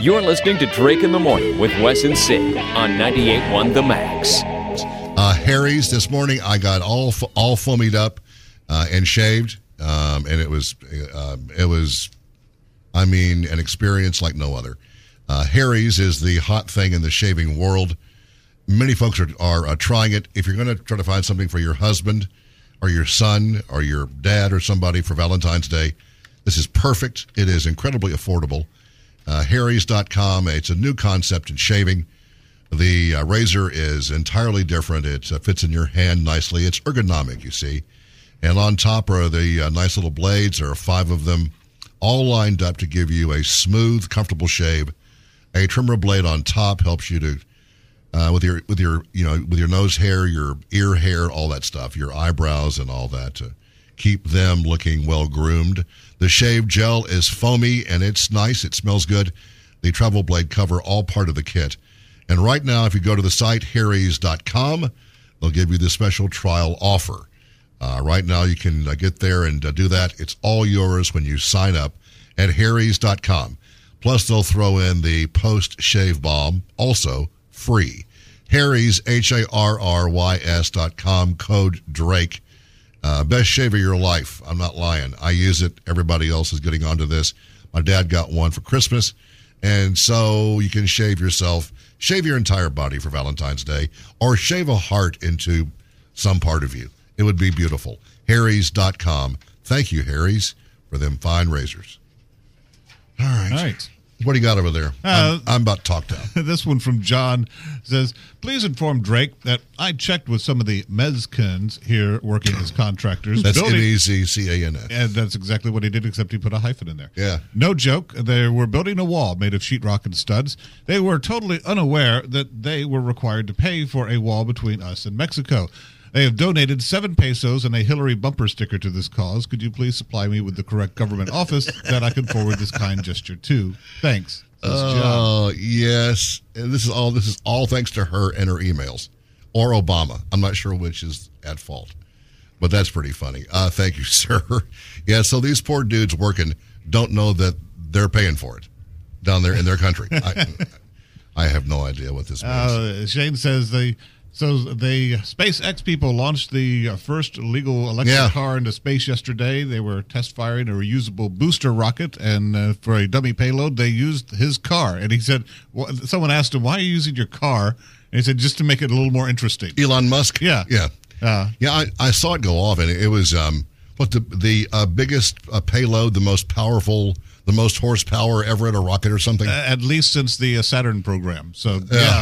You're listening to Drake in the Morning with Wes and Sid on 98.1 The Max. Harry's this morning, I got all foamied up and shaved, and it was, I mean, an experience like no other. Harry's is the hot thing in the shaving world. Many folks are trying it. If you're going to try to find something for your husband or your son or your dad or somebody for Valentine's Day, this is perfect. It is incredibly affordable. Harry's.com. It's a new concept in shaving. The razor is entirely different. It fits in your hand nicely. It's ergonomic, you see. And on top are the nice little blades. There are 5 of them, all lined up to give you a smooth, comfortable shave. A trimmer blade on top helps you to with your nose hair, your ear hair, all that stuff, your eyebrows and all that, to keep them looking well groomed. The shave gel is foamy and it's nice. It smells good. The travel blade cover, all part of the kit. And right now, if you go to the site harrys.com, they'll give you the special trial offer. Right now, you can get there and do that. It's all yours when you sign up at harrys.com. Plus, they'll throw in the post-shave balm, also free. Harry's, HARRYS.com, code Drake. Best shave of your life. I'm not lying. I use it. Everybody else is getting onto this. My dad got one for Christmas. And so you can shave yourself, shave your entire body for Valentine's Day, or shave a heart into some part of you. It would be beautiful. Harrys.com. Thank you, Harry's, for them fine razors. All right. What do you got over there? I'm about talked out. This one from John says, please inform Drake that I checked with some of the Mezcans here working as contractors. That's M-E-Z-C-A-N-S. And that's exactly what he did, except he put a hyphen in there. Yeah. No joke. They were building a wall made of sheetrock and studs. They were totally unaware that they were required to pay for a wall between us and Mexico. They have donated 7 pesos and a Hillary bumper sticker to this cause. Could you please supply me with the correct government office that I can forward this kind gesture to? Thanks. Oh, yes. And this is all thanks to her and her emails. Or Obama. I'm not sure which is at fault. But that's pretty funny. Thank you, sir. Yeah, so these poor dudes working don't know that they're paying for it down there in their country. I have no idea what this means. Shane says the SpaceX people launched the first legal electric car into space yesterday. They were test firing a reusable booster rocket, and for a dummy payload, they used his car. And he said, someone asked him, why are you using your car? And he said, just to make it a little more interesting. Elon Musk? Yeah. I saw it go off, and it was the biggest payload, the most powerful, the most horsepower ever at a rocket or something? At least since the Saturn program. So,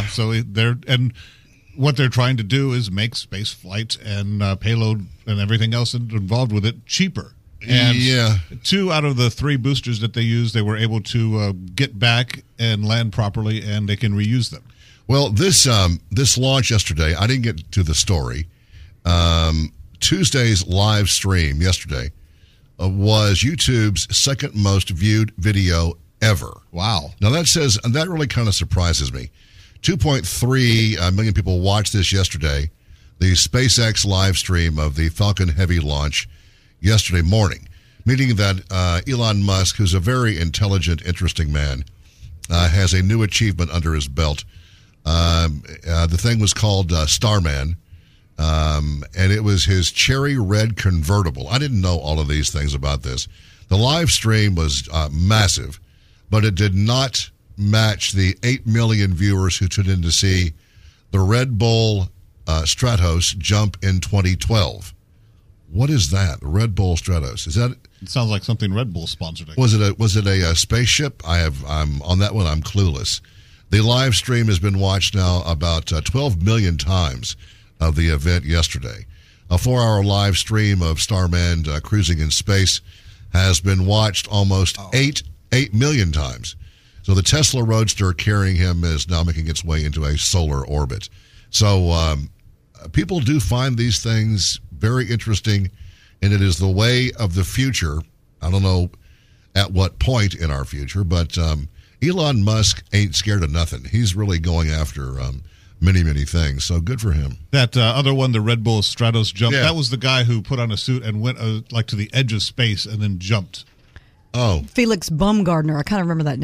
what they're trying to do is make space flight and payload and everything else involved with it cheaper. And 2 out of the 3 boosters that they used, they were able to get back and land properly, and they can reuse them. Well, this launch yesterday, I didn't get to the story. Tuesday's live stream yesterday was YouTube's second most viewed video ever. Wow. Now that really kind of surprises me. 2.3 million people watched this yesterday, the SpaceX live stream of the Falcon Heavy launch yesterday morning, meaning that Elon Musk, who's a very intelligent, interesting man, has a new achievement under his belt. The thing was called Starman, and it was his cherry red convertible. I didn't know all of these things about this. The live stream was massive, but it did not match the 8 million viewers who tuned in to see the Red Bull Stratos jump in 2012. What is that? The Red Bull Stratos. Is that? It sounds like something Red Bull sponsored. Was it a spaceship? I'm on that one. I'm clueless. The live stream has been watched now about 12 million times of the event yesterday. A 4-hour live stream of Starman cruising in space has been watched almost 8 million times. So the Tesla Roadster carrying him is now making its way into a solar orbit. So people do find these things very interesting, and it is the way of the future. I don't know at what point in our future, but Elon Musk ain't scared of nothing. He's really going after many, many things. So good for him. That other one, the Red Bull Stratos jump, that was the guy who put on a suit and went to the edge of space and then jumped. Oh. Felix Baumgartner. I kind of remember that name.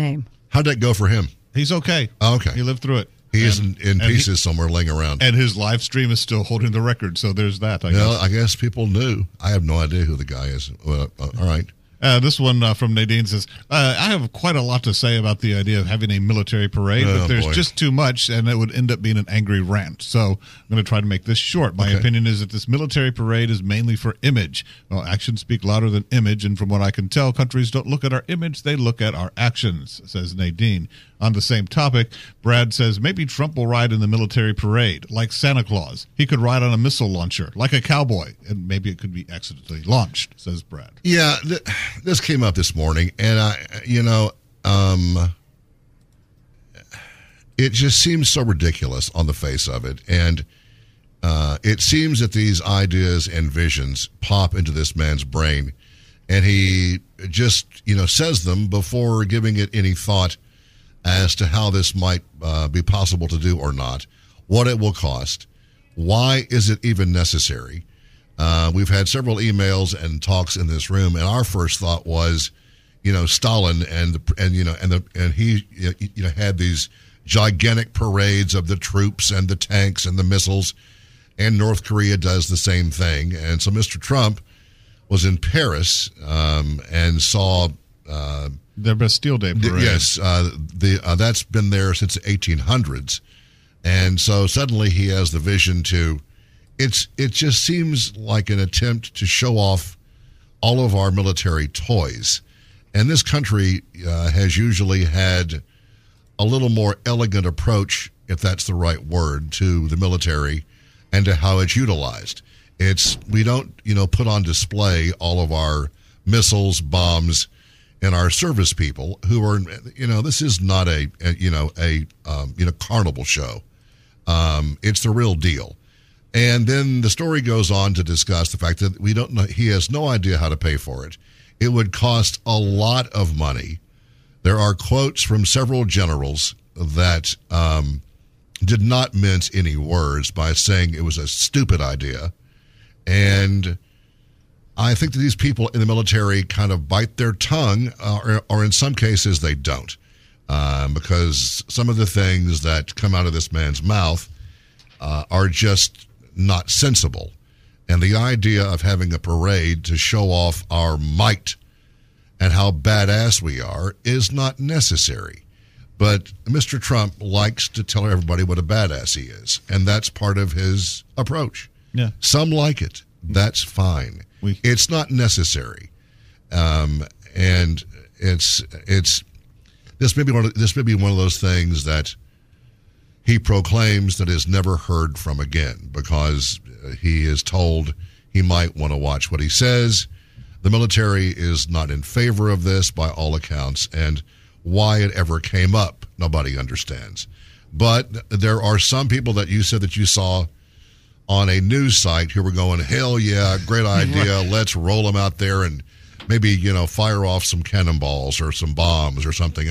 How'd that go for him? He's okay. Oh, okay. He lived through it. He is in pieces somewhere laying around. And his live stream is still holding the record, so there's that, I guess. I guess people knew. I have no idea who the guy is. All right. This one from Nadine says, I have quite a lot to say about the idea of having a military parade, but there's just too much, and it would end up being an angry rant. So I'm going to try to make this short. My opinion is that this military parade is mainly for image. Well, actions speak louder than image, and from what I can tell, countries don't look at our image, they look at our actions, says Nadine. On the same topic, Brad says, maybe Trump will ride in the military parade, like Santa Claus. He could ride on a missile launcher, like a cowboy, and maybe it could be accidentally launched, says Brad. Yeah, this came up this morning, and it just seems so ridiculous on the face of it, and it seems that these ideas and visions pop into this man's brain, and he just, says them before giving it any thought as to how this might be possible to do or not, what it will cost, why is it even necessary. We've had several emails and talks in this room, and our first thought was, Stalin and he had these gigantic parades of the troops and the tanks and the missiles, and North Korea does the same thing. And so Mr. Trump was in Paris and saw their Bastille Day parade. Yes, that's been there since the 1800s, and so suddenly he has the vision to. It just seems like an attempt to show off all of our military toys, and this country has usually had a little more elegant approach, if that's the right word, to the military and to how it's utilized. We don't put on display all of our missiles, bombs, and our service people who are, this is not a carnival show. It's the real deal. And then the story goes on to discuss the fact that he has no idea how to pay for it. It would cost a lot of money. There are quotes from several generals that did not mince any words by saying it was a stupid idea. And I think that these people in the military kind of bite their tongue, or in some cases they don't, because some of the things that come out of this man's mouth are just not sensible. And the idea of having a parade to show off our might and how badass we are is not necessary. But Mr. Trump likes to tell everybody what a badass he is, and that's part of his approach. Yeah. Some like it. That's fine. It's not necessary, and it's this may be one of those things that he proclaims that is never heard from again, because he is told he might want to watch what he says. The military is not in favor of this by all accounts, and why it ever came up, nobody understands. But there are some people that you said that you saw on a news site who were going, hell yeah, great idea. Let's roll them out there and maybe, fire off some cannonballs or some bombs or something.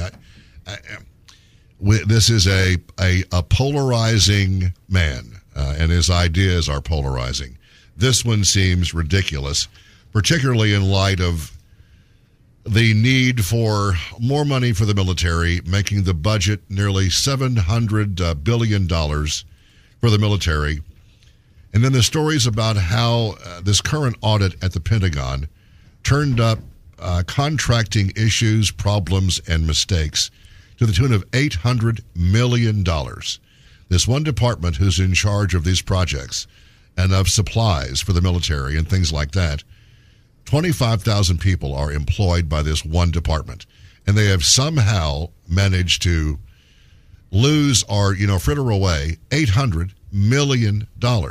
This is a polarizing man, and his ideas are polarizing. This one seems ridiculous, particularly in light of the need for more money for the military, making the budget nearly $700 billion for the military. And then the stories about how this current audit at the Pentagon turned up contracting issues, problems, and mistakes to the tune of $800 million. This one department who's in charge of these projects and of supplies for the military and things like that, 25,000 people are employed by this one department. And they have somehow managed to lose or, fritter away $800 million.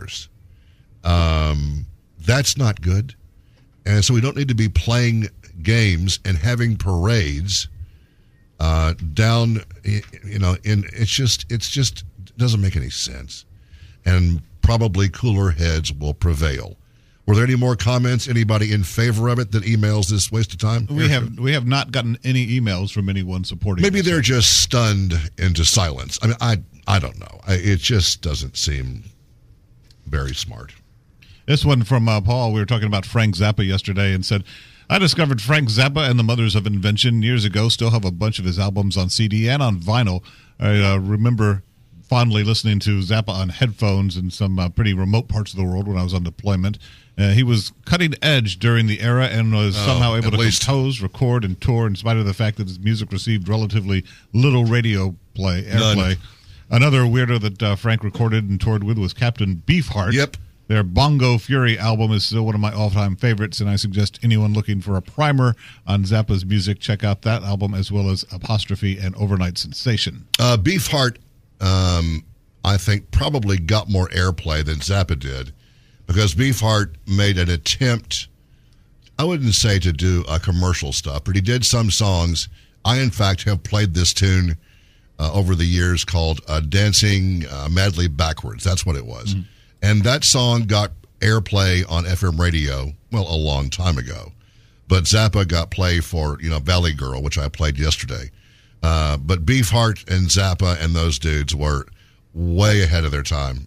That's not good. And so we don't need to be playing games and having parades down, it just doesn't make any sense. And probably cooler heads will prevail. Were there any more comments? Anybody in favor of it that emails this waste of time? We have not gotten any emails from anyone supporting. Maybe they're just stunned into silence. I mean, I don't know. It just doesn't seem very smart. This one from Paul. We were talking about Frank Zappa yesterday and said, I discovered Frank Zappa and the Mothers of Invention years ago. Still have a bunch of his albums on CD and on vinyl. I remember fondly listening to Zappa on headphones in some pretty remote parts of the world when I was on deployment. He was cutting edge during the era and was somehow able to compose, record, and tour in spite of the fact that his music received relatively little radio airplay. Another weirdo that Frank recorded and toured with was Captain Beefheart. Yep. Their Bongo Fury album is still one of my all-time favorites, and I suggest anyone looking for a primer on Zappa's music, check out that album as well as Apostrophe and Overnight Sensation. Beefheart, I think, probably got more airplay than Zappa did because Beefheart made an attempt, I wouldn't say to do commercial stuff, but he did some songs. I, in fact, have played this tune over the years called Dancing Madly Backwards. That's what it was. Mm. And that song got airplay on FM radio, well, a long time ago. But Zappa got play for, Valley Girl, which I played yesterday. But Beefheart and Zappa and those dudes were way ahead of their time.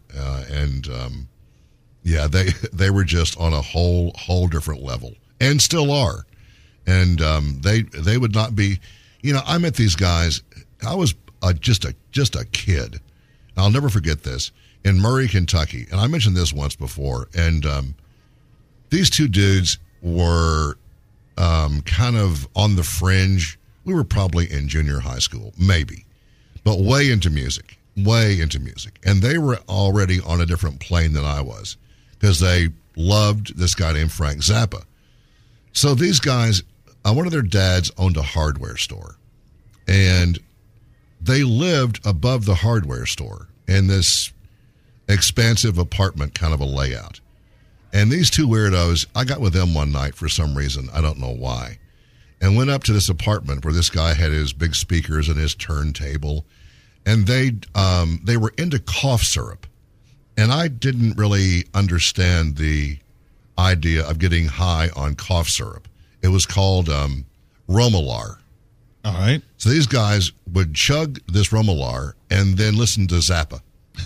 They were just on a whole different level and still are. And they would not be, I met these guys. I was just a kid. I'll never forget this. In Murray, Kentucky, and I mentioned this once before, and these two dudes were kind of on the fringe. We were probably in junior high school, maybe, but way into music. And they were already on a different plane than I was because they loved this guy named Frank Zappa. So these guys, one of their dads owned a hardware store, and they lived above the hardware store in this expansive apartment kind of a layout. And these two weirdos, I got with them one night for some reason. I don't know why. And went up to this apartment where this guy had his big speakers and his turntable. And they were into cough syrup. And I didn't really understand the idea of getting high on cough syrup. It was called Romalar. All right. So these guys would chug this Romalar and then listen to Zappa.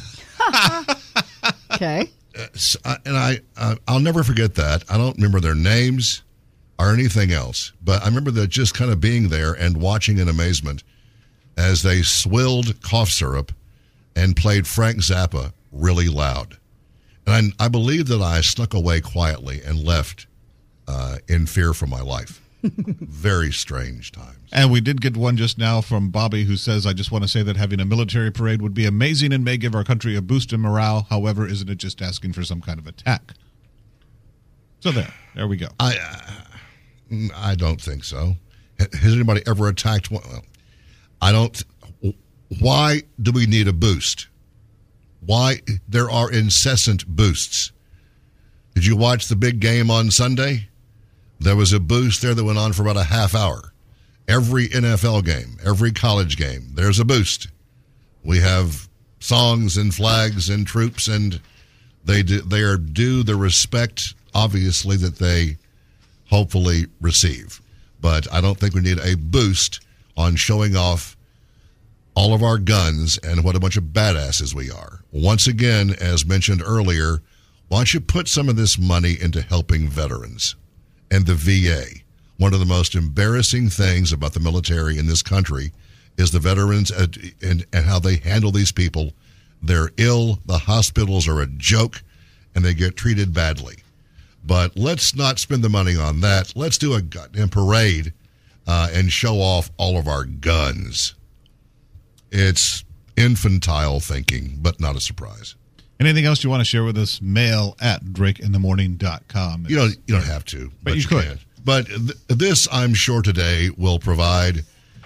Okay. I'll never forget that. I don't remember their names or anything else, but I remember that just kind of being there and watching in amazement as they swilled cough syrup and played Frank Zappa really loud. And I believe that I snuck away quietly and left in fear for my life. Very strange times. And we did get one just now from Bobby who says, I just want to say that having a military parade would be amazing and may give our country a boost in morale. However, isn't it just asking for some kind of attack? So there we go. I don't think so. Has anybody ever attacked one? Well, I don't. Why do we need a boost? Why? There are incessant boosts. Did you watch the big game on Sunday? There was a boost there that went on for about a half hour. Every NFL game, every college game, there's a boost. We have songs and flags and troops, and they are due the respect, obviously, that they hopefully receive. But I don't think we need a boost on showing off all of our guns and what a bunch of badasses we are. Once again, as mentioned earlier, why don't you put some of this money into helping veterans and the VA? One of the most embarrassing things about the military in this country is the veterans and how they handle these people. They're ill, the hospitals are a joke, and they get treated badly. But let's not spend the money on that. Let's do a goddamn parade and show off all of our guns. It's infantile thinking, but not a surprise. Anything else you want to share with us? Mail at drakeinthemorning.com. You don't have to. But you could. Can. But this, I'm sure, today will provide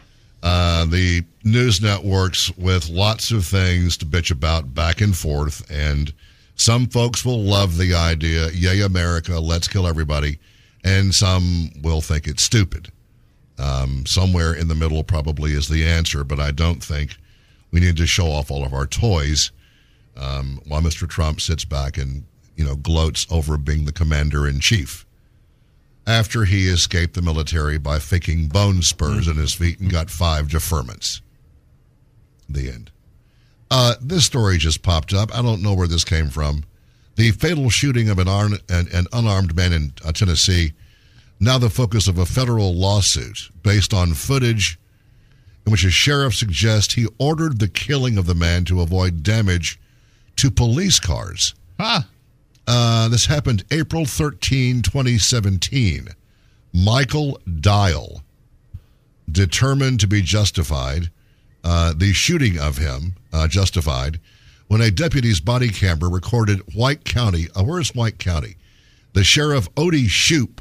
the news networks with lots of things to bitch about back and forth. And some folks will love the idea, yay, America, let's kill everybody. And some will think it's stupid. Somewhere in the middle probably is the answer, but I don't think we need to show off all of our toys while Mr. Trump sits back and, gloats over being the commander-in-chief after he escaped the military by faking bone spurs in his feet and got 5 deferments. The end. This story just popped up. I don't know where this came from. The fatal shooting of an unarmed man in Tennessee now the focus of a federal lawsuit based on footage in which a sheriff suggests he ordered the killing of the man to avoid damage to police cars. This happened April 13, 2017. Michael Dial, determined to be justified, the shooting of him justified, when a deputy's body camera recorded White County. Where's White County? The sheriff, Adi Shoup,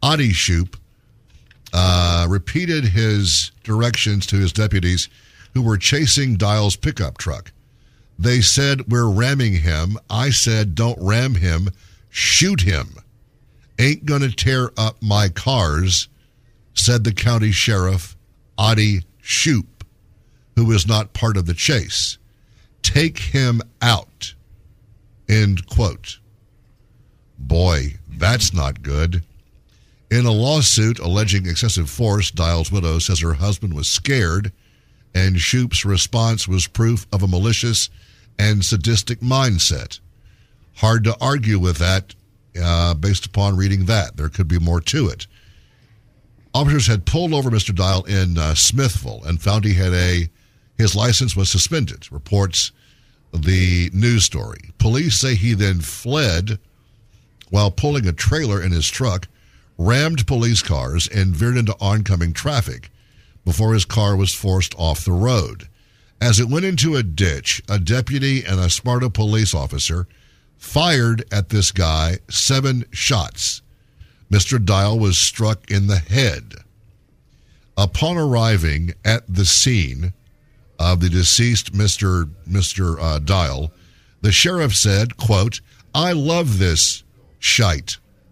repeated his directions to his deputies who were chasing Dial's pickup truck. They said, "We're ramming him." I said, "Don't ram him, shoot him. Ain't gonna tear up my cars," said the county sheriff, Adi Shoup, who was not part of the chase. "Take him out." End quote. Boy, that's not good. In a lawsuit alleging excessive force, Dial's widow says her husband was scared, and Shoup's response was proof of a malicious and sadistic mindset. Hard to argue with that based upon reading that. There could be more to it. Officers had pulled over Mr. Dial in Smithville and found his license was suspended, reports the news story. Police say he then fled while pulling a trailer in his truck, rammed police cars, and veered into oncoming traffic before his car was forced off the road. As it went into a ditch, a deputy and a Sparta police officer fired at this guy 7 shots. Mr. Dial was struck in the head. Upon arriving at the scene of the deceased Mr. Dial, the sheriff said, quote, "I love this shite.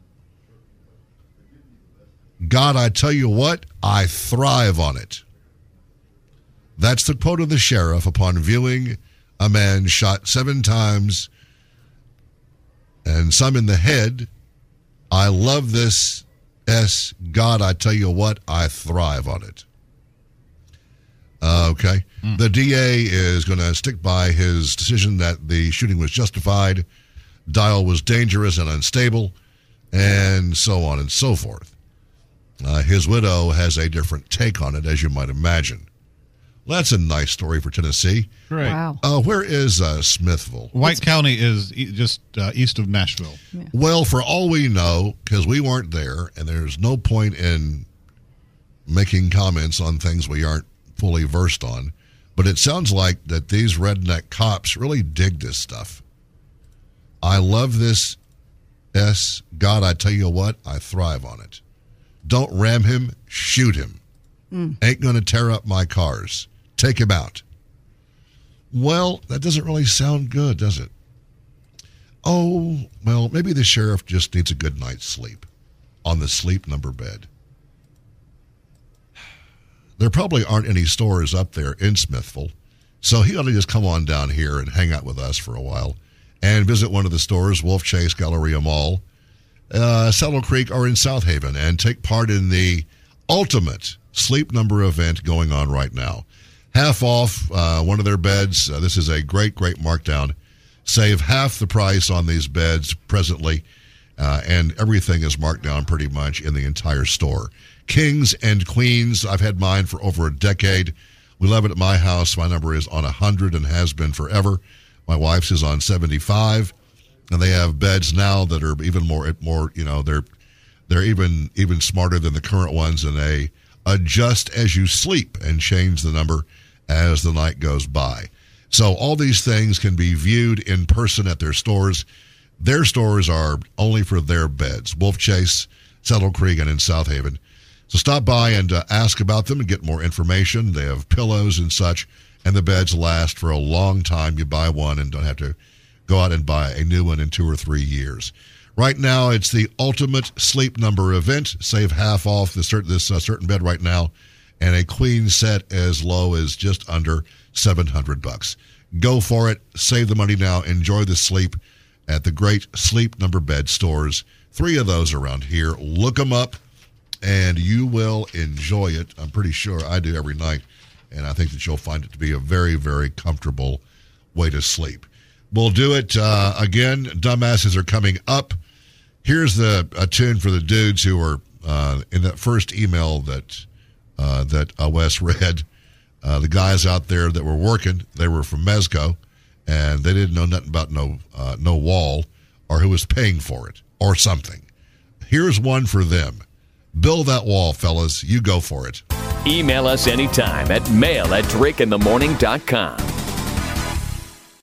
God, I tell you what, I thrive on it." That's the quote of the sheriff upon viewing a man shot 7 times and some in the head. "I love this S. God, I tell you what, I thrive on it." Okay. The DA is going to stick by his decision that the shooting was justified, Dial was dangerous and unstable, and so on and so forth. His widow has a different take on it, as you might imagine. Well, that's a nice story for Tennessee. Great. Wow. Where is Smithville? White County is just east of Nashville. Yeah. Well, for all we know, because we weren't there, and there's no point in making comments on things we aren't fully versed on, but it sounds like that these redneck cops really dig this stuff. I love this S. God, I tell you what, I thrive on it. Don't ram him, shoot him. Ain't going to tear up my cars. Take him out. Well, that doesn't really sound good, does it? Oh, well, maybe the sheriff just needs a good night's sleep on the sleep number bed. There probably aren't any stores up there in Smithville, so he ought to just come on down here and hang out with us for a while and visit one of the stores, Wolf Chase, Galleria Mall, Saddle Creek, or in South Haven, and take part in the ultimate sleep number event going on right now. Half off one of their beds. This is a great markdown. Save half the price on these beds presently, and everything is marked down pretty much in the entire store. Kings and queens. I've had mine for over a decade. We love it at my house. My number is on 100 and has been forever. My wife's is on 75, and they have beds now that are even more. They're even smarter than the current ones, and they adjust as you sleep and change the number as the night goes by. So all these things can be viewed in person at their stores. Their stores are only for their beds. Wolf Chase, Saddle Creek, and in South Haven. So stop by and ask about them and get more information. They have pillows and such, and the beds last for a long time. You buy one and don't have to go out and buy a new one in 2 or 3 years. Right now, it's the ultimate sleep number event. Save half off this certain bed right now, and a queen set as low as just under $700. Go for it. Save the money now. Enjoy the sleep at the great Sleep Number Bed stores. 3 of those around here. Look them up, and you will enjoy it. I'm pretty sure I do every night, and I think that you'll find it to be a very, very comfortable way to sleep. We'll do it again. Dumbasses are coming up. Here's a tune for the dudes who are in that first email that Wes read, the guys out there that were working, they were from Mezco, and they didn't know nothing about no wall or who was paying for it or something. Here's one for them. Build that wall, fellas. You go for it. Email us anytime at mail@drakeinthemorning.com.